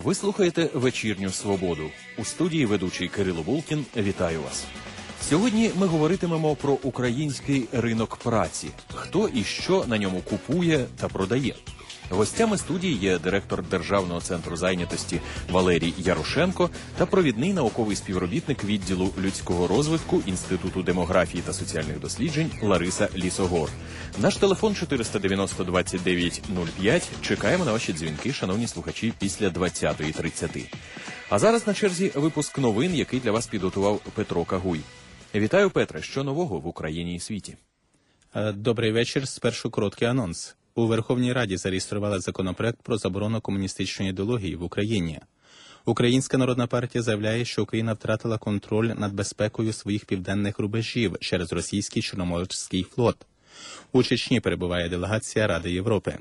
Ви слухаєте «Вечірню свободу». У студії ведучий Кирило Булкін. Вітаю вас. Сьогодні ми говоритимемо про український ринок праці. Хто і що на ньому купує та продає. Гостями студії є директор Державного центру зайнятості Валерій Ярошенко та провідний науковий співробітник відділу людського розвитку Інституту демографії та соціальних досліджень Лариса Лісогор. Наш телефон 490-29-05. Чекаємо на ваші дзвінки, шановні слухачі, після 20:30. А зараз на черзі випуск новин, який для вас підготував Петро Кагуй. Вітаю, Петре. Що нового в Україні і світі? Добрий вечір. Спершу короткий анонс. У Верховній Раді зареєстрували законопроект про заборону комуністичної ідеології в Україні. Українська народна партія заявляє, що Україна втратила контроль над безпекою своїх південних рубежів через російський Чорноморський флот. У Чечні перебуває делегація Ради Європи.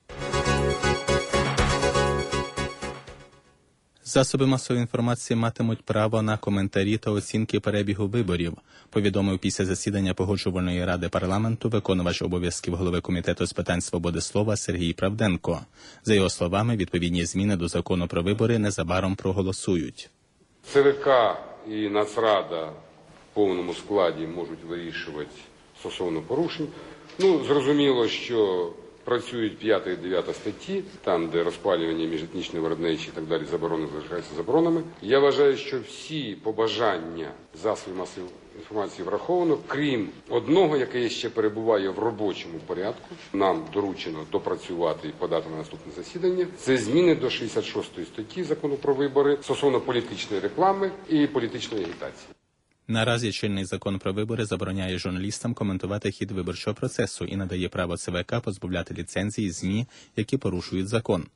Засоби масової інформації матимуть право на коментарі та оцінки перебігу виборів, повідомив після засідання Погоджувальної ради парламенту виконувач обов'язків голови Комітету з питань свободи слова Сергій Правденко. За його словами, відповідні зміни до закону про вибори незабаром проголосують. ЦВК і Нацрада в повному складі можуть вирішувати стосовно порушень. Зрозуміло, що працюють 5 і 9 статті, там, де розпалювання міжетнічне, виробниче і так далі заборони залишаються заборонами. Я вважаю, що всі побажання засобів масової інформації враховано, крім одного, яке ще перебуває в робочому порядку. Нам доручено допрацювати і подати на наступне засідання. Це зміни до 66 статті Закону про вибори стосовно політичної реклами і політичної агітації. Наразі чинний закон про вибори забороняє журналістам коментувати хід виборчого процесу і надає право ЦВК позбавляти ліцензії ЗМІ, які порушують закон.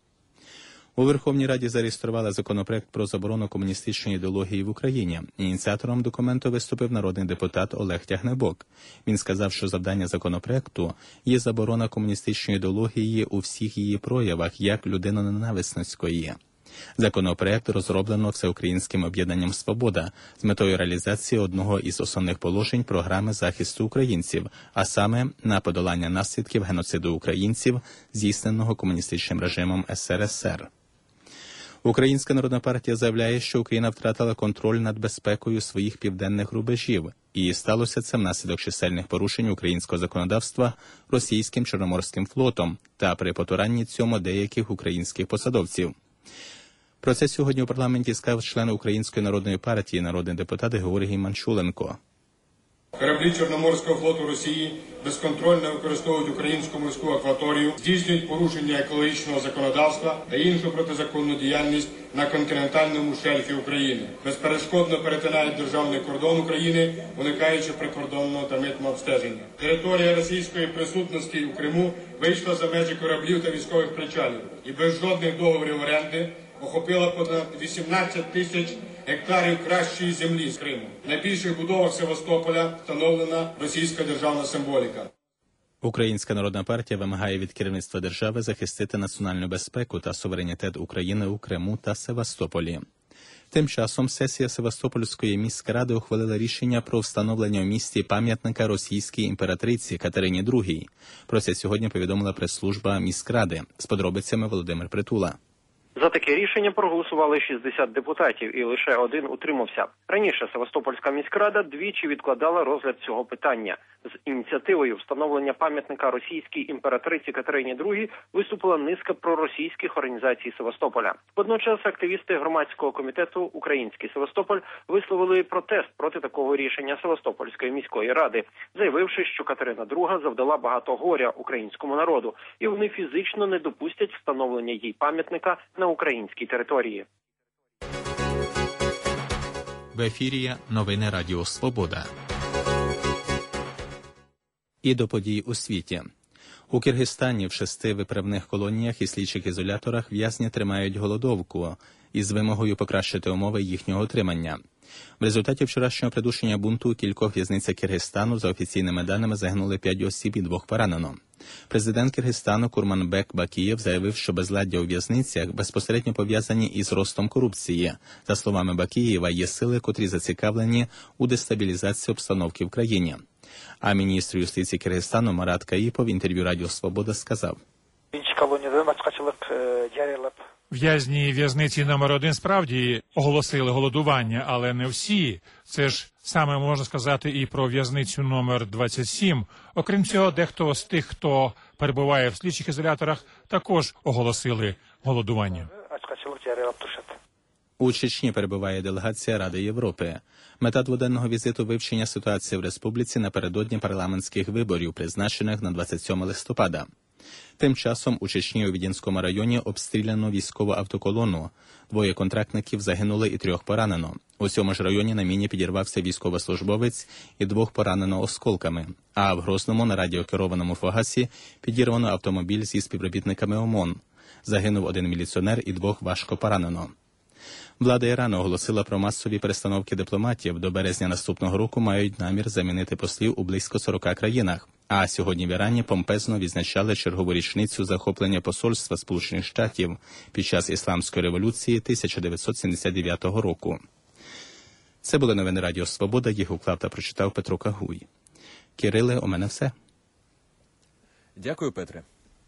У Верховній Раді зареєстрували законопроект про заборону комуністичної ідеології в Україні. Ініціатором документу виступив народний депутат Олег Тягнебок. Він сказав, що завдання законопроекту є заборона комуністичної ідеології у всіх її проявах, як людиноненависницької. Законопроект розроблено Всеукраїнським об'єднанням «Свобода» з метою реалізації одного із основних положень програми захисту українців, а саме на подолання наслідків геноциду українців, здійсненого комуністичним режимом СРСР. Українська народна партія заявляє, що Україна втратила контроль над безпекою своїх південних рубежів, і сталося це внаслідок чисельних порушень українського законодавства російським Чорноморським флотом та при потуранні цьому деяких українських посадовців. Про це сьогодні у парламенті сказав член Української народної партії, народний депутат Георгій Манчуленко. Кораблі Чорноморського флоту Росії безконтрольно використовують українську морську акваторію, здійснюють порушення екологічного законодавства та іншу протизаконну діяльність на континентальному шельфі України. Безперешкодно перетинають державний кордон України, уникаючи прикордонного та митного обстеження. Територія російської присутності у Криму вийшла за межі кораблів та військових причалів і без жодних договорів оренди охопила понад 18 тисяч гектарів кращої землі з Криму. На найбільших будовах Севастополя встановлена російська державна символіка. Українська народна партія вимагає від керівництва держави захистити національну безпеку та суверенітет України у Криму та Севастополі. Тим часом сесія Севастопольської міськради ухвалила рішення про встановлення у місті пам'ятника російській імператриці Катерині II. Про це сьогодні повідомила прес-служба міськради. З подробицями Володимир Притула. За таке рішення проголосували 60 депутатів і лише один утримався. Раніше Севастопольська міськрада двічі відкладала розгляд цього питання. З ініціативою встановлення пам'ятника російській імператриці Катерині II виступила низка проросійських організацій Севастополя. Водночас активісти громадського комітету «Український Севастополь» висловили протест проти такого рішення Севастопольської міської ради, заявивши, що Катерина II завдала багато горя українському народу, і вони фізично не допустять встановлення їй пам'ятника на українській території. В ефірі новини Радіо Свобода. І до подій у світі. У Киргизстані в 6 виправних колоніях і слідчих ізоляторах в'язні тримають голодовку із вимогою покращити умови їхнього утримання. В результаті вчорашнього придушення бунту у кількох в'язницях Киргизстану, за офіційними даними, загинули 5 осіб і 2 поранено. Президент Киргизстану Курманбек Бакієв заявив, що безладдя у в'язницях безпосередньо пов'язані із ростом корупції. За словами Бакієва, є сили, котрі зацікавлені у дестабілізації обстановки в країні. А міністр юстиції Киргизстану Марат Каїпов в інтерв'ю Радіо Свобода сказав: В'язні в'язниці номер 1 справді оголосили голодування, але не всі. Це ж саме можна сказати і про в'язницю номер 27. Окрім цього, дехто з тих, хто перебуває в слідчих ізоляторах, також оголосили голодування. У Чечні перебуває делегація Ради Європи. Мета дводенного візиту – вивчення ситуації в республіці напередодні парламентських виборів, призначених на 27 листопада. Тим часом у Чечні у Відінському районі обстріляно військову автоколону. 2 контрактників загинули і 3 поранено. У цьому ж районі на міні підірвався військовослужбовець і 2 поранено осколками. А в Грозному на радіокерованому фугасі підірвано автомобіль зі співробітниками ОМОН. Загинув 1 міліціонер і 2 важко поранено. Влада Ірану оголосила про масові перестановки дипломатів. До березня наступного року мають намір замінити послів у близько 40 країнах. А сьогодні в Ірані помпезно відзначали чергову річницю захоплення посольства Сполучених Штатів під час Ісламської революції 1979 року. Це були новини Радіо Свобода. Їх уклав та прочитав Петро Кагуй. Кириле, у мене все. Дякую, Петре.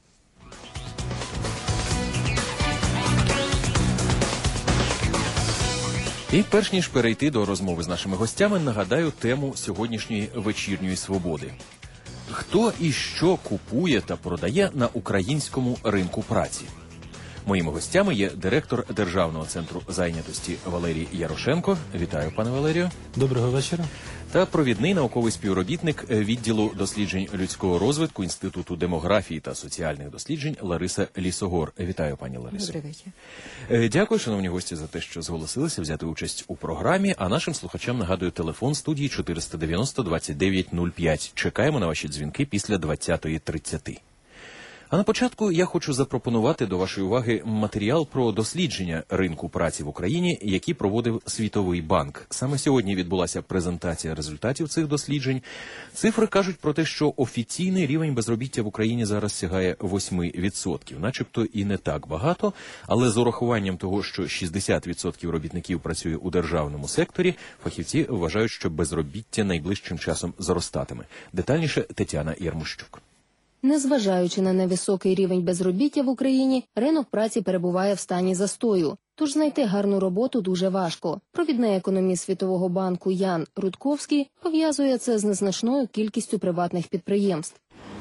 І перш ніж перейти до розмови з нашими гостями, нагадаю тему сьогоднішньої вечірньої свободи. Хто і що купує та продає на українському ринку праці? Моїми гостями є директор Державного центру зайнятості Валерій Ярошенко. Вітаю, пане Валерію. Доброго вечора. Та провідний науковий співробітник відділу досліджень людського розвитку Інституту демографії та соціальних досліджень Лариса Лісогор. Вітаю, пані Ларисо. Добрий вечір. Дякую, шановні гості, за те, що зголосилися взяти участь у програмі. А нашим слухачам нагадую телефон студії 490-2905. Чекаємо на ваші дзвінки після 20:30. А на початку я хочу запропонувати до вашої уваги матеріал про дослідження ринку праці в Україні, який проводив Світовий банк. Саме сьогодні відбулася презентація результатів цих досліджень. Цифри кажуть про те, що офіційний рівень безробіття в Україні зараз сягає 8%. Начебто і не так багато, але з урахуванням того, що 60% робітників працює у державному секторі, фахівці вважають, що безробіття найближчим часом зростатиме. Детальніше Тетяна Ярмощук. Незважаючи на невисокий рівень безробіття в Україні, ринок праці перебуває в стані застою. Тож знайти гарну роботу дуже важко. Провідний економіст Світового банку Ян Рудковський пов'язує це з незначною кількістю приватних підприємств.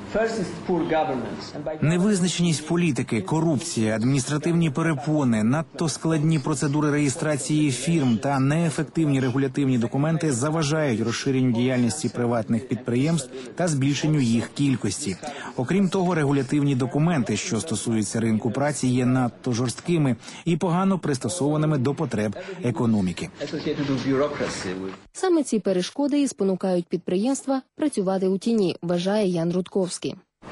Невизначеність політики, корупція, адміністративні перепони, надто складні процедури реєстрації фірм та неефективні регулятивні документи заважають розширенню діяльності приватних підприємств та збільшенню їх кількості. Окрім того, регулятивні документи, що стосуються ринку праці, є надто жорсткими і погано пристосованими до потреб економіки. Саме ці перешкоди і спонукають підприємства працювати у тіні, вважає Ян Рудковський.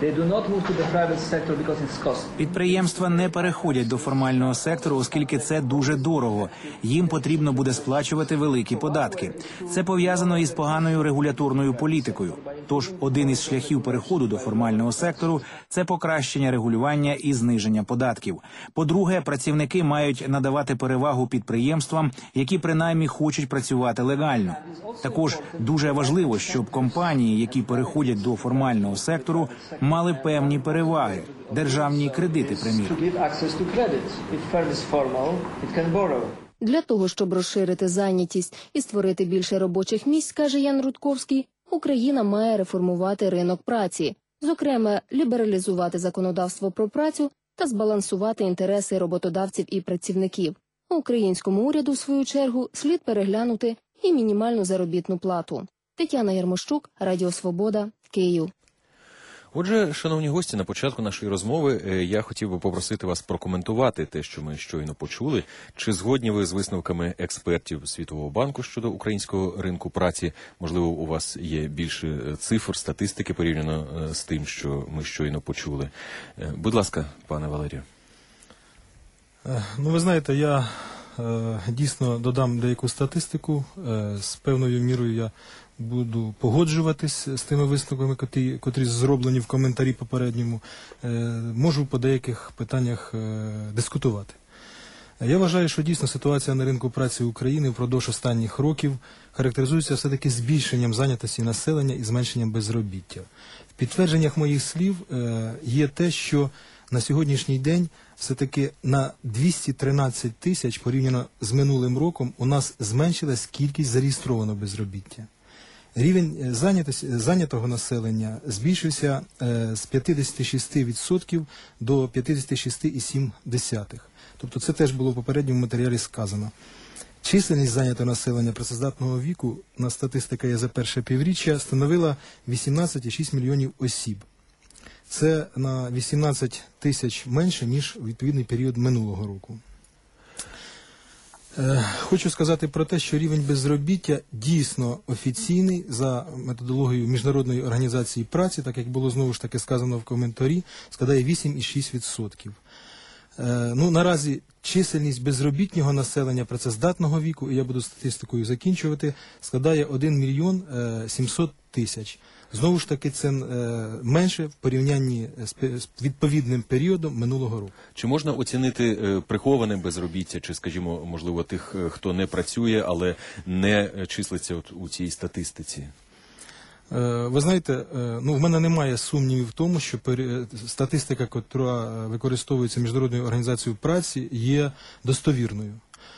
Підприємства не переходять до формального сектору, оскільки це дуже дорого. Їм потрібно буде сплачувати великі податки. Це пов'язано із поганою регуляторною політикою. Тож один із шляхів переходу до формального сектору – це покращення регулювання і зниження податків. По-друге, працівники мають надавати перевагу підприємствам, які принаймні хочуть працювати легально. Також дуже важливо, щоб компанії, які переходять до формального сектору, мали певні переваги. Державні кредити, приміром. Для того, щоб розширити зайнятість і створити більше робочих місць, каже Ян Рудковський, Україна має реформувати ринок праці, зокрема, лібералізувати законодавство про працю та збалансувати інтереси роботодавців і працівників. Українському уряду, в свою чергу, слід переглянути і мінімальну заробітну плату. Тетяна Ярмощук, Радіо Свобода, Київ. Отже, шановні гості, на початку нашої розмови я хотів би попросити вас прокоментувати те, що ми щойно почули. Чи згодні ви з висновками експертів Світового банку щодо українського ринку праці? Можливо, у вас є більше цифр, статистики порівняно з тим, що ми щойно почули. Будь ласка, пане Валерію. Ну, ви знаєте, я дійсно додам деяку статистику. З певною мірою я буду погоджуватись з тими висновками, котрі зроблені в коментарі попередньому. Можу по деяких питаннях дискутувати. Я вважаю, що дійсно ситуація на ринку праці України впродовж останніх років характеризується все-таки збільшенням зайнятості населення і зменшенням безробіття. В підтвердженнях моїх слів є те, що на сьогоднішній день все-таки на 213 тисяч порівняно з минулим роком у нас зменшилась кількість зареєстрованого безробіття. Рівень зайнятого населення збільшився з 56% до 56,7%. Тобто це теж було в попередньому матеріалі сказано. Чисельність зайнятого населення працездатного віку, на статистика є за перше півріччя, становила 18,6 мільйонів осіб. Це на 18 тисяч менше, ніж у відповідний період минулого року. Хочу сказати про те, що рівень безробіття дійсно офіційний за методологією Міжнародної організації праці, так як було знову ж таки сказано в коментарі, складає 8,6%. Наразі чисельність безробітнього населення працездатного віку, і я буду статистикою закінчувати, складає 1 мільйон 700 тисяч. Знову ж таки, це менше в порівнянні з відповідним періодом минулого року. Чи можна оцінити приховане безробіття, чи, скажімо, можливо, тих, хто не працює, але не числиться у цій статистиці? Ви знаєте, в мене немає сумнівів в тому, що статистика, яка використовується Міжнародною організацією праці, є достовірною.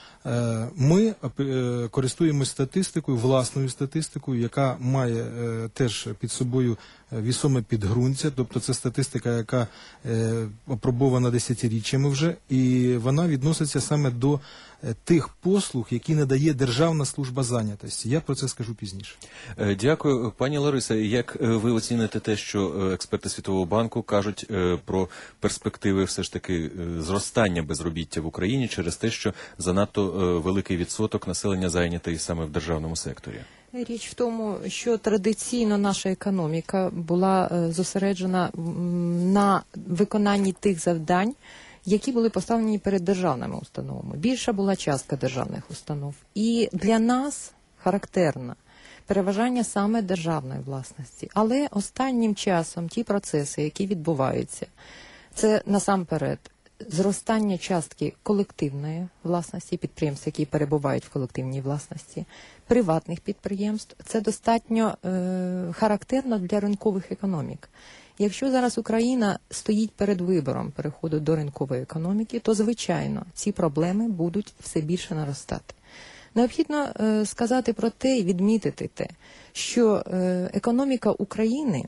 Ми користуємося статистикою, власною статистикою, яка має теж під собою вісоме підґрунтя, тобто це статистика, яка опробована десятиріччями вже, і вона відноситься саме до тих послуг, які надає Державна служба зайнятості. Я про це скажу пізніше. Дякую. Пані Лариса, як ви оціните те, що експерти Світового банку кажуть про перспективи все ж таки зростання безробіття в Україні через те, що занадто великий відсоток населення зайнятий саме в державному секторі? Річ в тому, що традиційно наша економіка була зосереджена на виконанні тих завдань, які були поставлені перед державними установами. Більша була частка державних установ. І для нас характерно переважання саме державної власності. Але останнім часом ті процеси, які відбуваються, це насамперед зростання частки колективної власності, підприємств, які перебувають в колективній власності, приватних підприємств. Це достатньо характерно для ринкових економік. Якщо зараз Україна стоїть перед вибором переходу до ринкової економіки, то, звичайно, ці проблеми будуть все більше наростати. Необхідно сказати про те і відмітити те, що економіка України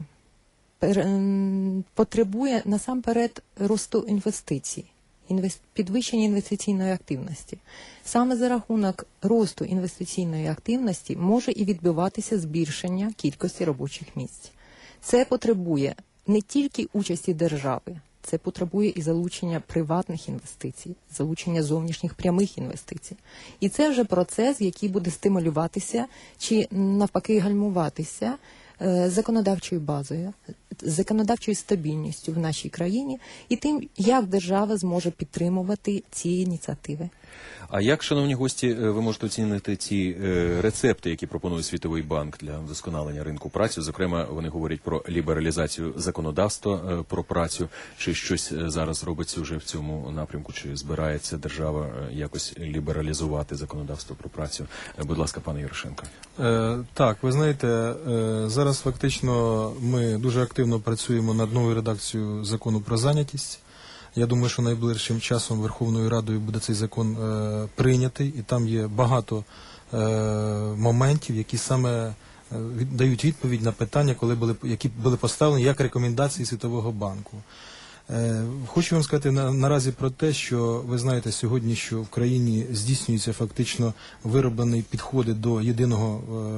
потребує насамперед росту інвестицій, підвищення інвестиційної активності. Саме за рахунок росту інвестиційної активності може і відбуватися збільшення кількості робочих місць. Це потребує не тільки участі держави, це потребує і залучення приватних інвестицій, залучення зовнішніх прямих інвестицій. І це вже процес, який буде стимулюватися чи навпаки гальмуватися законодавчою базою, законодавчою стабільністю в нашій країні і тим, як держава зможе підтримувати ці ініціативи. А як, шановні гості, ви можете оцінити ці рецепти, які пропонує Світовий банк для вдосконалення ринку праці? Зокрема, вони говорять про лібералізацію законодавства про працю. Чи щось зараз робиться вже в цьому напрямку? Чи збирається держава якось лібералізувати законодавство про працю? Будь ласка, пане Ярошенко. Так, ви знаєте, зараз фактично ми дуже активно працюємо над новою редакцією закону про зайнятість. Я думаю, що найближчим часом Верховною Радою буде цей закон прийнятий, і там є багато моментів, які саме дають відповідь на питання, які були поставлені як рекомендації Світового банку. Хочу вам сказати наразі про те, що ви знаєте сьогодні, що в країні здійснюються фактично вироблені підходи до єдиного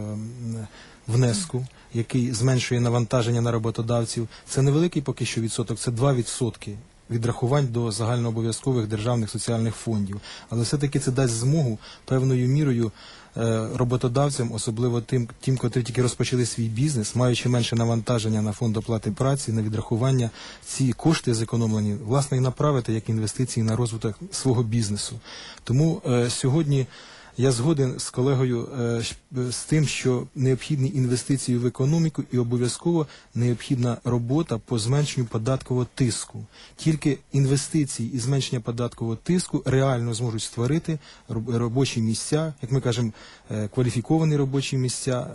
внеску, який зменшує навантаження на роботодавців. Це невеликий поки що відсоток, це 2% відрахувань до загальнообов'язкових державних соціальних фондів. Але все-таки це дасть змогу певною мірою роботодавцям, особливо тим, котрі тільки розпочали свій бізнес, маючи менше навантаження на фонд оплати праці, на відрахування, ці кошти зекономлені, власне, і направити як інвестиції на розвиток свого бізнесу. Тому сьогодні я згоден з колегою з тим, що необхідні інвестиції в економіку і обов'язково необхідна робота по зменшенню податкового тиску. Тільки інвестиції і зменшення податкового тиску реально зможуть створити робочі місця, як ми кажемо, кваліфіковані робочі місця,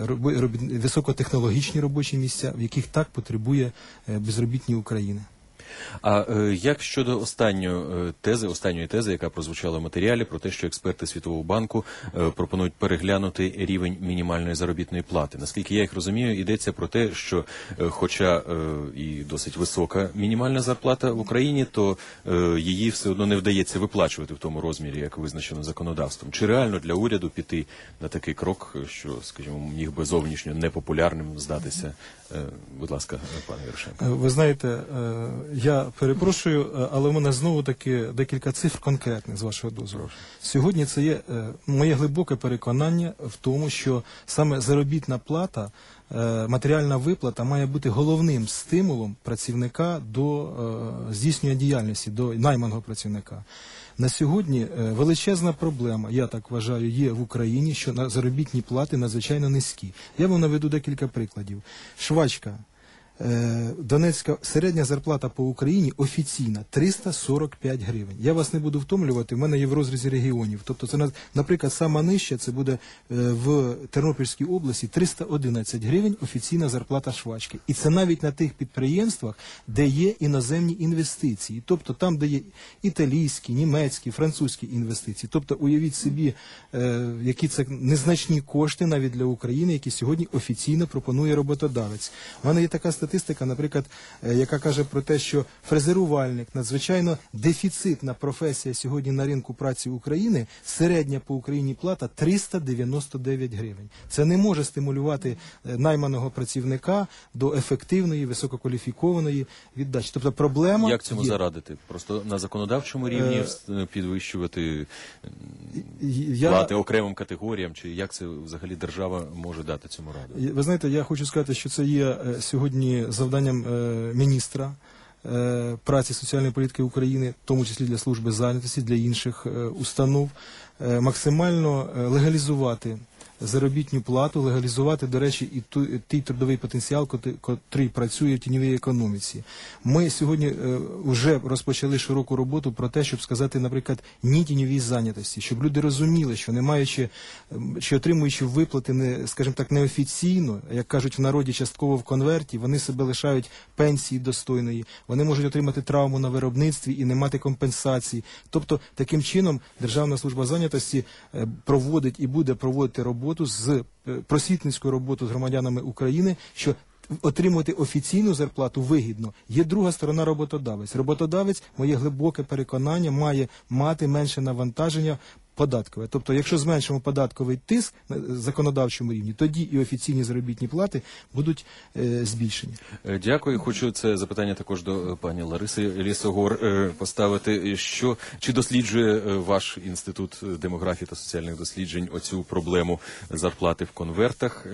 високотехнологічні робочі місця, в яких так потребує безробітні України. А як щодо останньої тези, яка прозвучала в матеріалі, про те, що експерти Світового банку пропонують переглянути рівень мінімальної заробітної плати? Наскільки я їх розумію, йдеться про те, що хоча і досить висока мінімальна зарплата в Україні, то її все одно не вдається виплачувати в тому розмірі, як визначено законодавством. Чи реально для уряду піти на такий крок, що, скажімо, міг би зовнішньо непопулярним здатися? Будь ласка, пане Ярошенко. Ви знаєте, я перепрошую, але в мене знову-таки декілька цифр конкретних, з вашого дозволу. Сьогодні це є моє глибоке переконання в тому, що саме заробітна плата, матеріальна виплата має бути головним стимулом працівника до здійснення діяльності, до найманого працівника. На сьогодні величезна проблема, я так вважаю, є в Україні, що заробітні плати надзвичайно низькі. Я вам наведу декілька прикладів. Швачка, Донецька, середня зарплата по Україні офіційна 345 гривень. Я вас не буду втомлювати, в мене є в розрізі регіонів. Тобто це, наприклад, сама нижча, це буде в Тернопільській області 311 гривень офіційна зарплата швачки. І це навіть на тих підприємствах, де є іноземні інвестиції. Тобто там, де є італійські, німецькі, французькі інвестиції. Тобто уявіть собі, які це незначні кошти навіть для України, які сьогодні офіційно пропонує роботодавець. У мене є така статистика, наприклад, яка каже про те, що фрезерувальник, надзвичайно дефіцитна професія сьогодні на ринку праці України, середня по Україні плата 399 гривень. Це не може стимулювати найманого працівника до ефективної, висококваліфікованої віддачі. Тобто проблема Як цьому зарадити? Просто на законодавчому рівні підвищувати плати окремим категоріям? Чи як це взагалі держава може дати цьому раду? Ви знаєте, я хочу сказати, що це є сьогодні завданням міністра праці, соціальної політики України, в тому числі для служби зайнятості, для інших установ, максимально легалізувати заробітню плату, легалізувати, до речі, і той трудовий потенціал, котрий працює в тіньовій економіці. Ми сьогодні вже розпочали широку роботу про те, щоб сказати, наприклад, ні тіньовій зайнятості, щоб люди розуміли, що не маючи, чи отримуючи виплати, скажімо так, неофіційно, як кажуть в народі, частково в конверті, вони себе лишають пенсії достойної, вони можуть отримати травму на виробництві і не мати компенсації. Тобто, таким чином, Державна служба зайнятості проводить і буде проводити роботу просвітницьку роботу з громадянами України, що отримувати офіційну зарплату вигідно. Є друга сторона — роботодавець. Роботодавець, моє глибоке переконання, має мати менше навантаження податкове. Тобто, якщо зменшимо податковий тиск на законодавчому рівні, тоді і офіційні заробітні плати будуть збільшені. Дякую. Хочу це запитання також до пані Лариси Лісогор поставити. Чи досліджує ваш інститут демографії та соціальних досліджень оцю проблему зарплати в конвертах?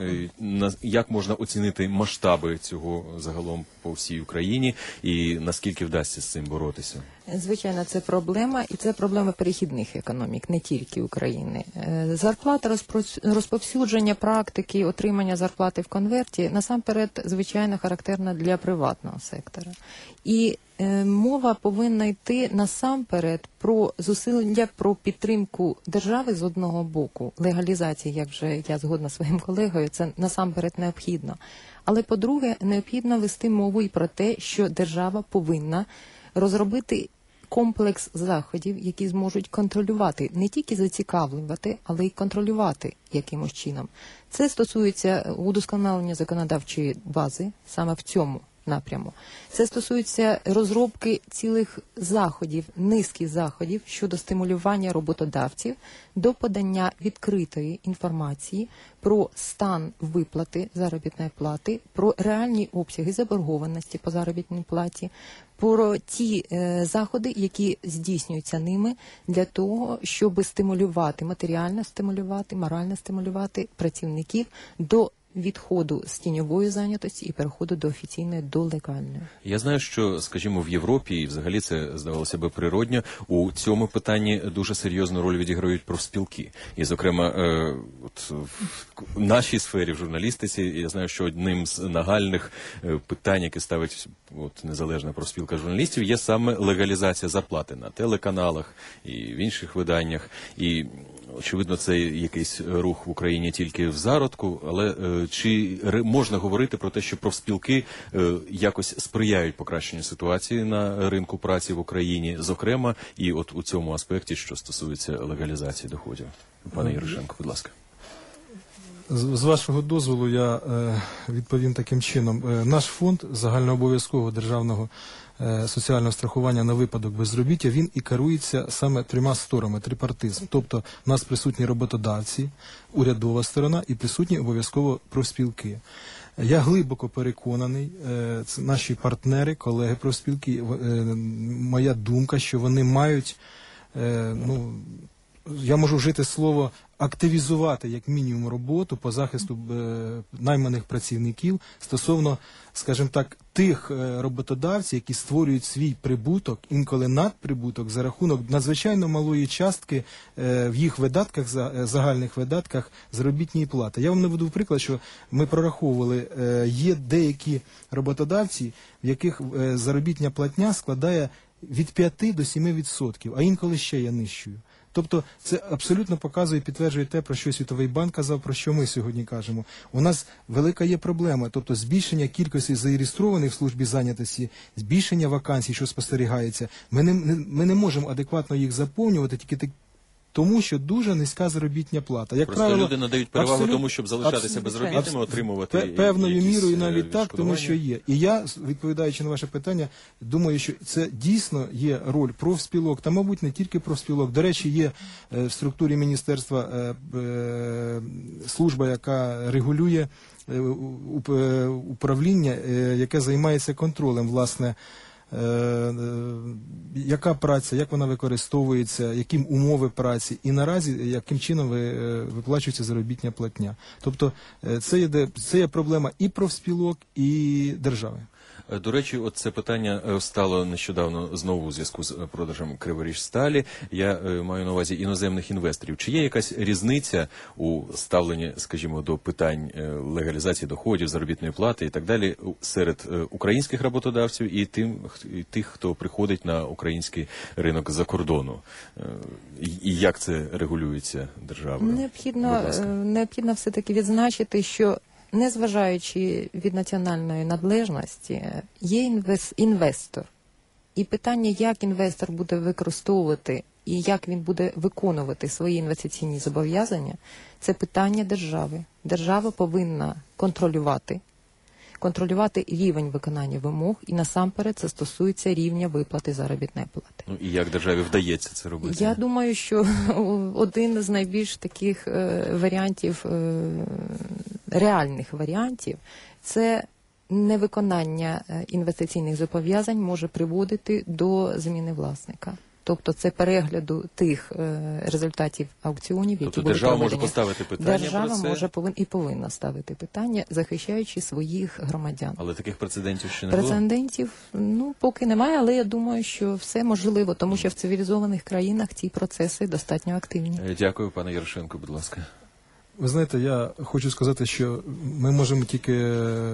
Як можна оцінити масштаби цього загалом по всій Україні і наскільки вдасться з цим боротися? Звичайно, це проблема, і це проблема перехідних економік, не тільки України. Зарплата, розповсюдження практики, отримання зарплати в конверті, насамперед, звичайно, характерна для приватного сектора. І мова повинна йти насамперед про зусилля, про підтримку держави з одного боку. Легалізація, як вже я згодна зі своїм колегою, це насамперед необхідно. Але, по-друге, необхідно вести мову і про те, що держава повинна розробити комплекс заходів, які зможуть контролювати, не тільки зацікавлювати, але й контролювати якимось чином. Це стосується удосконалення законодавчої бази саме в цьому напряму. Це стосується розробки цілих заходів, низки заходів щодо стимулювання роботодавців до подання відкритої інформації про стан виплати заробітної плати, про реальні обсяги заборгованості по заробітній платі, про ті заходи, які здійснюються ними для того, щоб стимулювати, матеріально стимулювати, морально стимулювати працівників до відходу з тіньової зайнятості і переходу до офіційної, до легальної. Я знаю, що, скажімо, в Європі, і взагалі це, здавалося би, природньо, у цьому питанні дуже серйозну роль відіграють профспілки. І, зокрема, в нашій сфері, в журналістиці, я знаю, що одним з нагальних питань, яке ставить незалежна профспілка журналістів, є саме легалізація зарплати на телеканалах і в інших виданнях. І Очевидно, це якийсь рух в Україні тільки в зародку, але чи можна говорити про те, що профспілки якось сприяють покращенню ситуації на ринку праці в Україні, зокрема, і от у цьому аспекті, що стосується легалізації доходів? Пане Ярошенко, будь ласка. З вашого дозволу я відповім таким чином. Наш фонд загальнообов'язкового державного соціального страхування на випадок безробіття, він і керується саме трьома сторонами, трипартизм. Тобто в нас присутні роботодавці, урядова сторона і присутні обов'язково профспілки. Я глибоко переконаний, це наші партнери, колеги профспілки, моя думка, що вони мають, я можу вжити слово активізувати як мінімум роботу по захисту найманих працівників стосовно, скажімо так, тих роботодавців, які створюють свій прибуток, інколи надприбуток за рахунок надзвичайно малої частки в їх видатках, загальних видатках заробітної плати. Я вам наведу приклад, що ми прораховували, є деякі роботодавці, в яких заробітня платня складає від 5 до 7%, а інколи ще є нижчою. Тобто це абсолютно показує і підтверджує те, про що Світовий банк казав, про що ми сьогодні кажемо. У нас велика є проблема, тобто збільшення кількості зареєстрованих в службі зайнятості, збільшення вакансій, що спостерігається. Ми не можемо адекватно їх заповнювати тільки тому, що дуже низька заробітня плата. Як просто правило, люди надають перевагу тому, щоб залишатися безробітними, отримувати певною мірою навіть так, тому що є. І я, відповідаючи на ваше питання, думаю, що це дійсно є роль профспілок, та, мабуть, не тільки профспілок. До речі, є в структурі міністерства служба, яка регулює управління, яке займається контролем, власне, яка праця, як вона використовується, які умови праці і наразі яким чином виплачується заробітня платня. Тобто це є проблема і профспілок, і держави. До речі, от це питання стало нещодавно знову у зв'язку з продажем Криворіжсталі. Я маю на увазі іноземних інвесторів. Чи є якась різниця у ставленні, скажімо, до питань легалізації доходів, заробітної плати і так далі серед українських роботодавців і тих, хто приходить на український ринок з-за кордону? І як це регулюється державою? Необхідно все-таки відзначити, що незважаючи від національної належності, є інвестор. І питання, як інвестор буде використовувати і як він буде виконувати свої інвестиційні зобов'язання, це питання держави. Держава повинна контролювати рівень виконання вимог, і насамперед це стосується рівня виплати заробітної плати. Ну і як державі вдається це робити? Я думаю, що один з найбільш таких варіантів, реальних варіантів, це невиконання інвестиційних зобов'язань може приводити до зміни власника. Тобто це перегляду тих результатів аукціонів, які тобто були держава проведені. Може поставити питання держава про це? Може повинна ставити питання, захищаючи своїх громадян. Але таких прецедентів ще не було? Прецедентів, поки немає, але я думаю, що все можливо, тому що в цивілізованих країнах ці процеси достатньо активні. Дякую, пане Ярошенко, будь ласка. Ви знаєте, я хочу сказати, що ми можемо тільки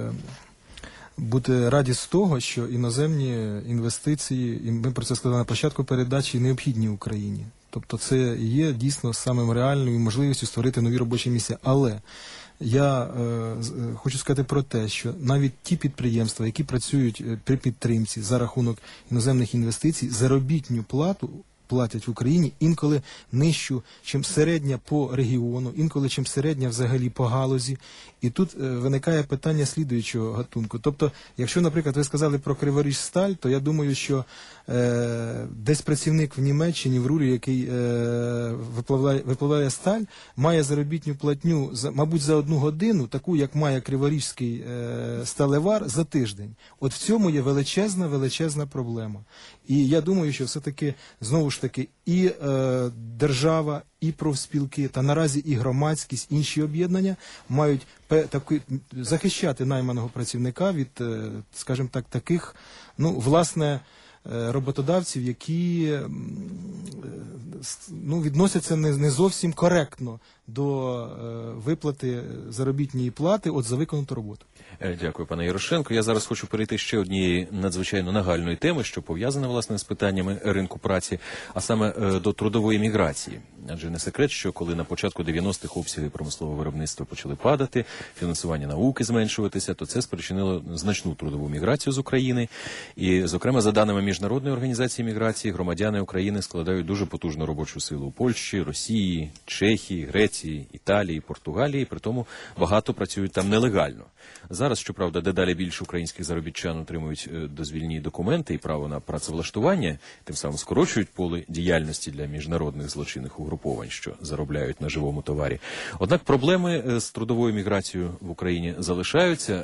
бути раді з того, що іноземні інвестиції, і ми про це сказали на початку передачі, необхідні Україні. Тобто це є дійсно самим реальною можливістю створити нові робочі місця. Але я хочу сказати про те, що навіть ті підприємства, які працюють при підтримці за рахунок іноземних інвестицій, заробітну плату платять в Україні інколи нижчу, чим середня по регіону, інколи чим середня взагалі по галузі. І тут виникає питання слідуючого гатунку. Тобто, якщо, наприклад, ви сказали про Криворіжсталь, то я думаю, що десь працівник в Німеччині, в Рурі, який виплавляє сталь, має заробітну платню, мабуть, за 1 годину, таку, як має криворіжський сталевар, за тиждень. От в цьому є величезна проблема. І я думаю, що все-таки, знову ж таки, і держава, і профспілки, та наразі і громадськість, інші об'єднання мають захищати найманого працівника від, скажімо так, таких, власне, роботодавців, які відносяться не зовсім коректно до виплати заробітної плати за виконану роботу. Дякую, пане Ярошенко. Я зараз хочу перейти ще однієї надзвичайно нагальної теми, що пов'язана, власне, з питаннями ринку праці, а саме до трудової міграції. Адже не секрет, що коли на початку 90-х обсяги промислового виробництва почали падати, фінансування науки зменшуватися, то це спричинило значну трудову міграцію з України. І, зокрема, за даними Міжнародної організації міграції, громадяни України складають дуже потужну робочу силу у Польщі, Росії, Чехії, Греції, Італії, Португалії, при тому багато працюють там нелегально. Зараз, щоправда, дедалі більше українських заробітчан отримують дозвільні документи і право на працевлаштування, тим самим скорочують поле діяльності для міжнародних злочинних угруповань, що заробляють на живому товарі. Однак проблеми з трудовою міграцією в Україні залишаються.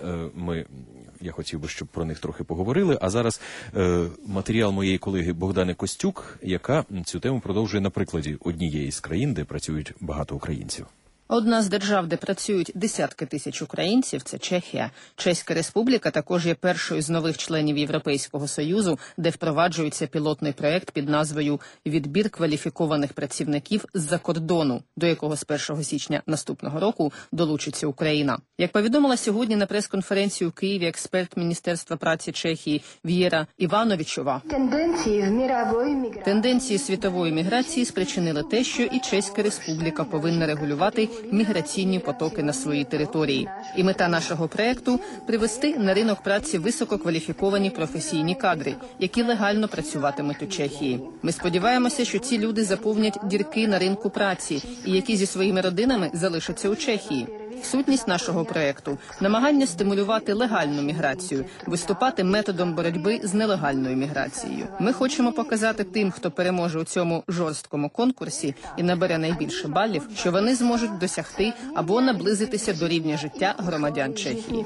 Я хотів би, щоб про них трохи поговорили. А зараз матеріал моєї колеги Богдани Костюк, яка цю тему продовжує на прикладі однієї з країн, де працюють багато українців. Одна з держав, де працюють десятки тисяч українців, це Чехія. Чеська республіка також є першою з нових членів Європейського Союзу, де впроваджується пілотний проект під назвою «Відбір кваліфікованих працівників з-за кордону», до якого з 1 січня наступного року долучиться Україна. Як повідомила сьогодні на прес-конференції у Києві експерт Міністерства праці Чехії Вєра Івановичова, тенденції світової міграції спричинили те, що і Чеська республіка повинна регулювати міграційні потоки на своїй території. І мета нашого проекту – привести на ринок праці висококваліфіковані професійні кадри, які легально працюватимуть у Чехії. Ми сподіваємося, що ці люди заповнять дірки на ринку праці і які зі своїми родинами залишаться у Чехії. Сутність нашого проекту – намагання стимулювати легальну міграцію, виступати методом боротьби з нелегальною міграцією. Ми хочемо показати тим, хто переможе у цьому жорсткому конкурсі і набере найбільше балів, що вони зможуть досягти або наблизитися до рівня життя громадян Чехії,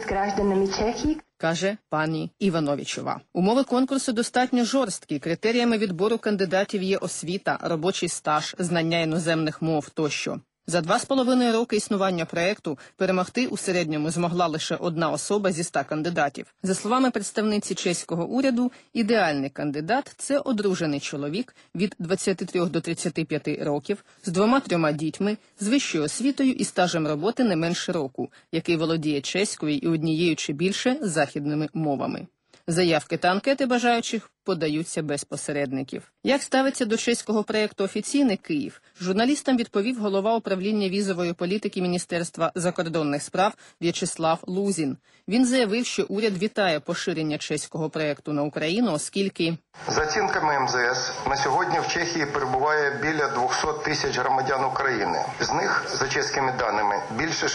каже пані Івановичова. Умови конкурсу достатньо жорсткі. Критеріями відбору кандидатів є освіта, робочий стаж, знання іноземних мов тощо. За 2,5 роки існування проекту перемогти у середньому змогла лише одна особа зі 100 кандидатів. За словами представниці чеського уряду, ідеальний кандидат – це одружений чоловік від 23 до 35 років, з 2-3 дітьми, з вищою освітою і стажем роботи не менше року, який володіє чеською і однією чи більше західними мовами. Заявки та анкети бажаючих подаються без посередників. Як ставиться до чеського проєкту офіційний Київ, журналістам відповів голова управління візової політики Міністерства закордонних справ В'ячеслав Лузін. Він заявив, що уряд вітає поширення чеського проєкту на Україну, оскільки... За оцінками МЗС, на сьогодні в Чехії перебуває біля 200 тисяч громадян України. З них, за чеськими даними, більше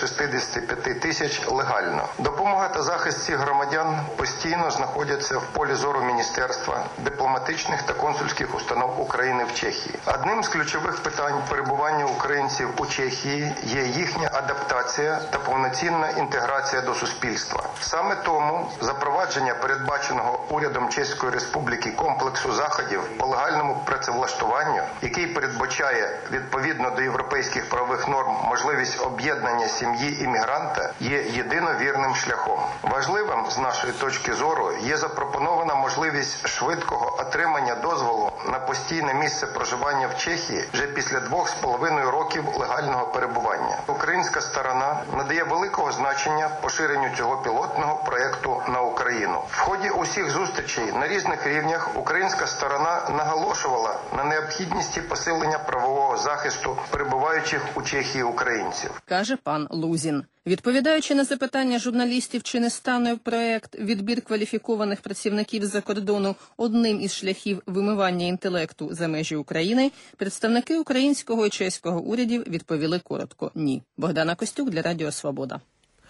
65 тисяч легально. Допомога та захист цих громадян постійно знаходяться в полі зору Міністерства, дипломатичних та консульських установ України в Чехії. Одним з ключових питань перебування українців у Чехії є їхня адаптація та повноцінна інтеграція до суспільства. Саме тому запровадження передбаченого урядом Чеської Республіки комплексу заходів по легальному працевлаштуванню, який передбачає відповідно до європейських правових норм можливість об'єднання сім'ї іммігранта, є єдино вірним шляхом. Важливим з нашої точки зору є запропонована можливість швидкого отримання дозволу на постійне місце проживання в Чехії вже після 2,5 років легального перебування. Українська сторона надає великого значення поширенню цього пілотного проєкту на Україну. В ході усіх зустрічей на різних рівнях українська сторона наголошувала на необхідності посилення правового захисту перебуваючих у Чехії українців, каже пан Лузін. Відповідаючи на запитання журналістів, чи не стане проект «Відбір кваліфікованих працівників з-за кордону» одним із шляхів вимивання інтелекту за межі України, представники українського і чеського урядів відповіли коротко «ні». Богдана Костюк для Радіо Свобода.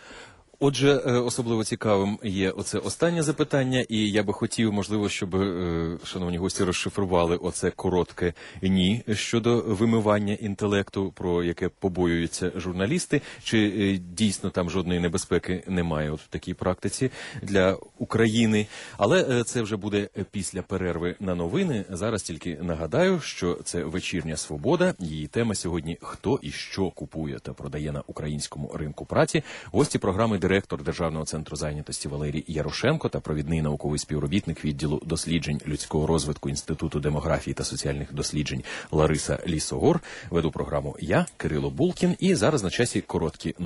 Отже, особливо цікавим є оце останнє запитання, і я би хотів, можливо, щоб шановні гості розшифрували оце коротке «ні» щодо вимивання інтелекту, про яке побоюються журналісти. Чи дійсно там жодної небезпеки немає от в такій практиці для України? Але це вже буде після перерви на новини. Зараз тільки нагадаю, що це «Вечірня Свобода». Її тема сьогодні «Хто і що купує та продає на українському ринку праці». Гості програми директор Державного центру зайнятості Валерій Ярошенко та провідний науковий співробітник відділу досліджень людського розвитку Інституту демографії та соціальних досліджень Лариса Лісогор. Веду програму я, Кирило Булкін, і зараз на часі короткі